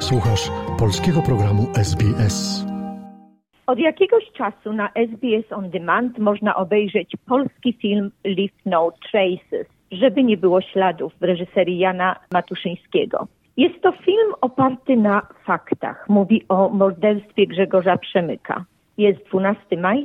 Słuchasz polskiego programu SBS. Od jakiegoś czasu na SBS On Demand można obejrzeć polski film Leave No Traces, żeby nie było śladów, w reżyserii Jana Matuszyńskiego. Jest to film oparty na faktach. Mówi o morderstwie Grzegorza Przemyka. Jest 12 maj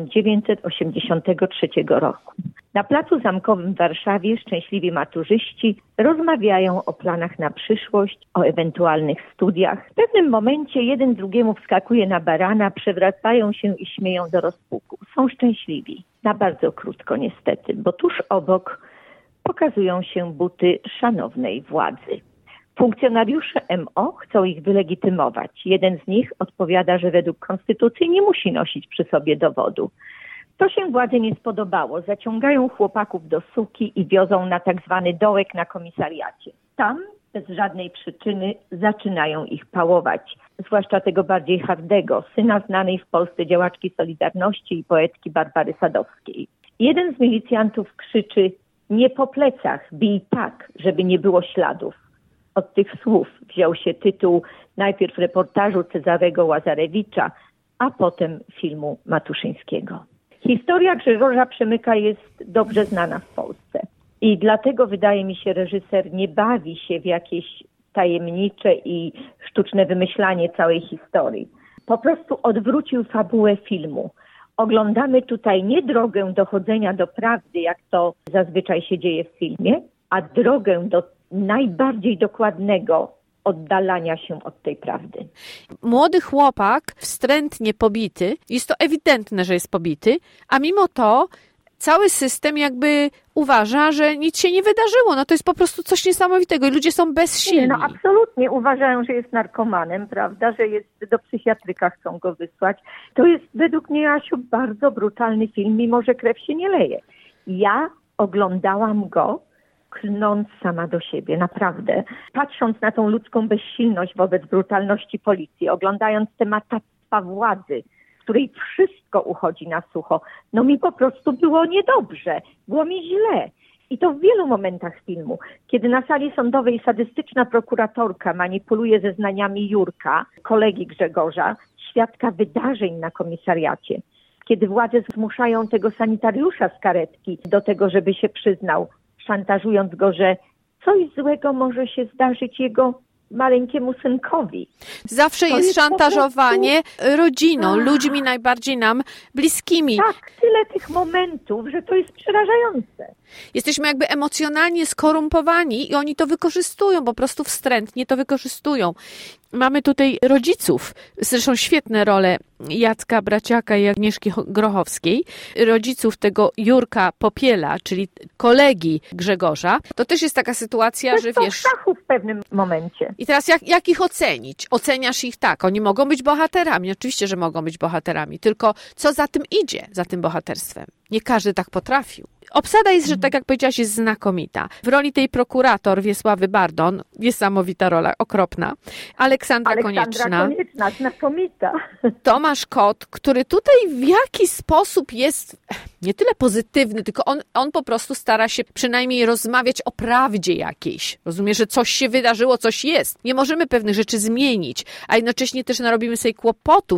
1983 roku. Na Placu Zamkowym w Warszawie szczęśliwi maturzyści rozmawiają o planach na przyszłość, o ewentualnych studiach. W pewnym momencie jeden drugiemu wskakuje na barana, przewracają się i śmieją do rozpuku. Są szczęśliwi. Na bardzo krótko niestety, bo tuż obok pokazują się buty szanownej władzy. Funkcjonariusze MO chcą ich wylegitymować. Jeden z nich odpowiada, że według konstytucji nie musi nosić przy sobie dowodu. To się władzy nie spodobało. Zaciągają chłopaków do suki i wiozą na tak zwany dołek na komisariacie. Tam bez żadnej przyczyny zaczynają ich pałować. Zwłaszcza tego bardziej hardego, syna znanej w Polsce działaczki Solidarności i poetki Barbary Sadowskiej. Jeden z milicjantów krzyczy: nie po plecach, bij tak, żeby nie było śladów. Od tych słów wziął się tytuł najpierw reportażu Cezarego Łazarewicza, a potem filmu Matuszyńskiego. Historia Grzegorza Przemyka jest dobrze znana w Polsce i dlatego wydaje mi się, reżyser nie bawi się w jakieś tajemnicze i sztuczne wymyślanie całej historii. Po prostu odwrócił fabułę filmu. Oglądamy tutaj nie drogę dochodzenia do prawdy, jak to zazwyczaj się dzieje w filmie, a drogę do najbardziej dokładnego oddalania się od tej prawdy. Młody chłopak wstrętnie pobity, jest to ewidentne, że jest pobity, a mimo to cały system jakby uważa, że nic się nie wydarzyło. No to jest po prostu coś niesamowitego i ludzie są bezsilni. Nie, no absolutnie uważają, że jest narkomanem, prawda, że jest do psychiatryka, chcą go wysłać. To jest według mnie, Asiu, bardzo brutalny film, mimo że krew się nie leje. Ja oglądałam go klnąc sama do siebie, naprawdę. Patrząc na tą ludzką bezsilność wobec brutalności policji, oglądając te matactwa władzy, w której wszystko uchodzi na sucho, no mi po prostu było niedobrze, było mi źle. I to w wielu momentach filmu. Kiedy na sali sądowej sadystyczna prokuratorka manipuluje zeznaniami Jurka, kolegi Grzegorza, świadka wydarzeń na komisariacie. Kiedy władze zmuszają tego sanitariusza z karetki do tego, żeby się przyznał, szantażując go, że coś złego może się zdarzyć jego maleńkiemu synkowi. Zawsze jest szantażowanie rodziną, ludźmi najbardziej nam bliskimi. Tak, tyle tych momentów, że to jest przerażające. Jesteśmy jakby emocjonalnie skorumpowani i oni to wykorzystują, po prostu wstrętnie to wykorzystują. Mamy tutaj rodziców, zresztą świetne role Jacka Braciaka i Agnieszki Grochowskiej, rodziców tego Jurka Popiela, czyli kolegi Grzegorza. To też jest taka sytuacja, że wiesz... w pewnym momencie. I teraz jak ich ocenić? Oceniasz ich tak, oni mogą być bohaterami, oczywiście, że mogą być bohaterami, tylko co za tym idzie, za tym bohaterstwem? Nie każdy tak potrafił. Obsada jest, że tak jak powiedziałaś, jest znakomita. W roli tej prokurator Wiesławy Bardon, niesamowita rola, okropna. Aleksandra Konieczna, znakomita. Tomasz Kot, który tutaj w jakiś sposób jest nie tyle pozytywny, tylko on po prostu stara się przynajmniej rozmawiać o prawdzie jakiejś. Rozumie, że coś się wydarzyło, coś jest. Nie możemy pewnych rzeczy zmienić, a jednocześnie też narobimy sobie kłopotów,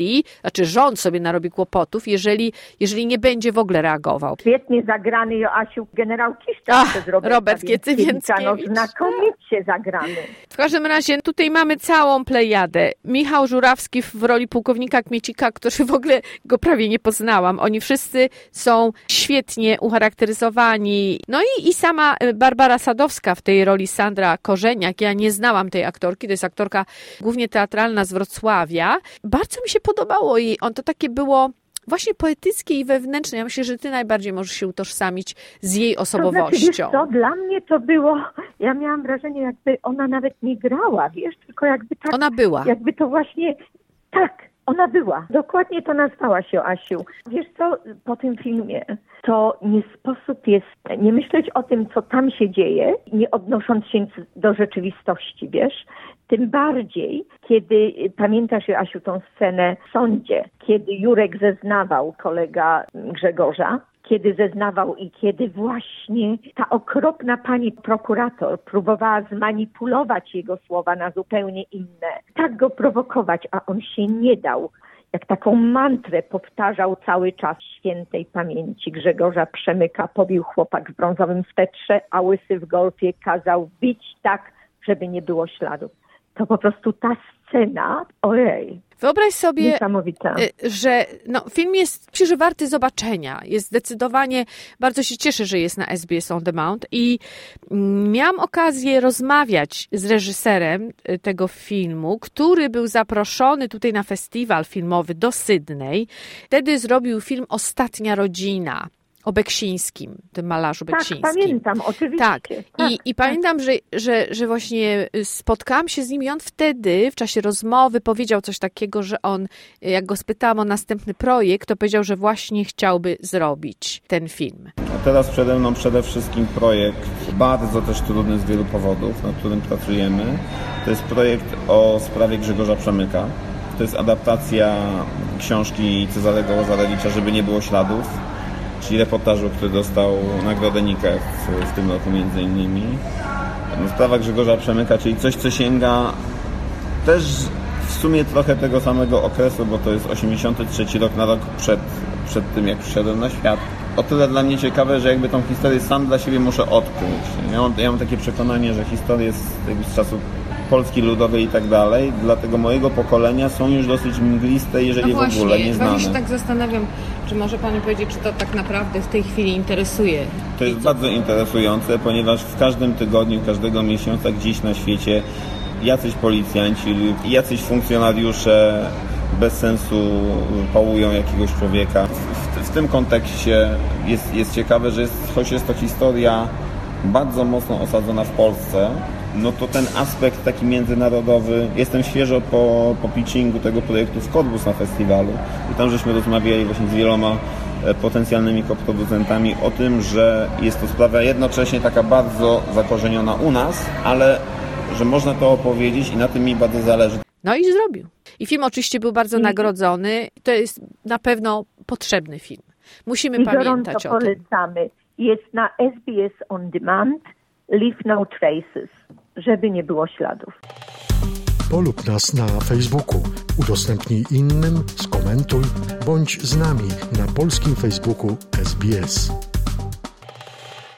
rząd sobie narobi kłopotów, jeżeli nie będzie w ogóle reagował. Świetnie zagrany, Joasiu, generał Kiszczak przez Robert Kiecywieckiewicz. No, znakomicie zagrany. W każdym razie tutaj mamy całą plejadę. Michał Żurawski w roli pułkownika Kmiecika, który w ogóle go prawie nie poznałam. Oni wszyscy są świetnie ucharakteryzowani. No i sama Barbara Sadowska w tej roli Sandra Korzeniak. Ja nie znałam tej aktorki, to jest aktorka głównie teatralna z Wrocławia. Bardzo mi się podobało jej. To takie było właśnie poetyckie i wewnętrzne. Ja myślę, że ty najbardziej możesz się utożsamić z jej osobowością. To znaczy, wiesz co, dla mnie to było, ja miałam wrażenie, jakby ona nawet nie grała, wiesz, tylko jakby tak. Ona była. Jakby to właśnie, tak, ona była. Dokładnie to nazwałaś, Joasiu. Wiesz co, po tym filmie to nie sposób jest nie myśleć o tym, co tam się dzieje, nie odnosząc się do rzeczywistości, wiesz. Tym bardziej, kiedy, pamiętasz, Joasiu, tą scenę w sądzie, kiedy Jurek zeznawał, kolega Grzegorza, kiedy zeznawał i kiedy właśnie ta okropna pani prokurator próbowała zmanipulować jego słowa na zupełnie inne, tak go prowokować, a on się nie dał. Jak taką mantrę powtarzał cały czas świętej pamięci Grzegorza Przemyka. Pobił chłopak w brązowym swetrze, a łysy w golfie kazał bić tak, żeby nie było śladów. To po prostu ta scena, ojej. Wyobraź sobie, że film jest, myślę, że warty zobaczenia. Jest zdecydowanie, bardzo się cieszę, że jest na SBS On Demand i miałam okazję rozmawiać z reżyserem tego filmu, który był zaproszony tutaj na festiwal filmowy do Sydney. Wtedy zrobił film Ostatnia rodzina o Beksińskim, tym malarzu Beksińskim. Tak, pamiętam, oczywiście. Tak. I pamiętam, że właśnie spotkałam się z nim i on wtedy w czasie rozmowy powiedział coś takiego, że on, jak go spytałam o następny projekt, to powiedział, że właśnie chciałby zrobić ten film. A teraz przede mną przede wszystkim projekt bardzo też trudny z wielu powodów, nad którym pracujemy. To jest projekt o sprawie Grzegorza Przemyka. To jest adaptacja książki Cezarego Łazarewicza, Żeby nie było śladów, czyli reportażu, który dostał nagrodę Nike w tym roku między innymi. Sprawa Grzegorza Przemyka, czyli coś, co sięga też w sumie trochę tego samego okresu, bo to jest 83 rok, na rok przed tym, jak przyszedłem na świat. O tyle dla mnie ciekawe, że jakby tą historię sam dla siebie muszę odkryć. Ja mam takie przekonanie, że historie z czasów Polski Ludowej i tak dalej, dla tego mojego pokolenia są już dosyć mgliste, jeżeli w ogóle nieznane. Właśnie się tak zastanawiam, czy może Pani powiedzieć, czy to tak naprawdę w tej chwili interesuje? To jest bardzo interesujące, ponieważ w każdym tygodniu, każdego miesiąca gdzieś na świecie jacyś policjanci, jacyś funkcjonariusze bez sensu pałują jakiegoś człowieka. W tym kontekście jest ciekawe, że choć jest to historia bardzo mocno osadzona w Polsce, no to ten aspekt taki międzynarodowy, jestem świeżo po pitchingu tego projektu w Cottbus na festiwalu i tam żeśmy rozmawiali właśnie z wieloma potencjalnymi koproducentami o tym, że jest to sprawa jednocześnie taka bardzo zakorzeniona u nas, ale że można to opowiedzieć i na tym mi bardzo zależy. No i zrobił. I film oczywiście był bardzo nagrodzony. To jest na pewno potrzebny film. Musimy pamiętać o tym. Polecamy. Jest na SBS On Demand, Leave No Traces, żeby nie było śladów. Polub nas na Facebooku, udostępnij innym, skomentuj, bądź z nami na polskim Facebooku SBS.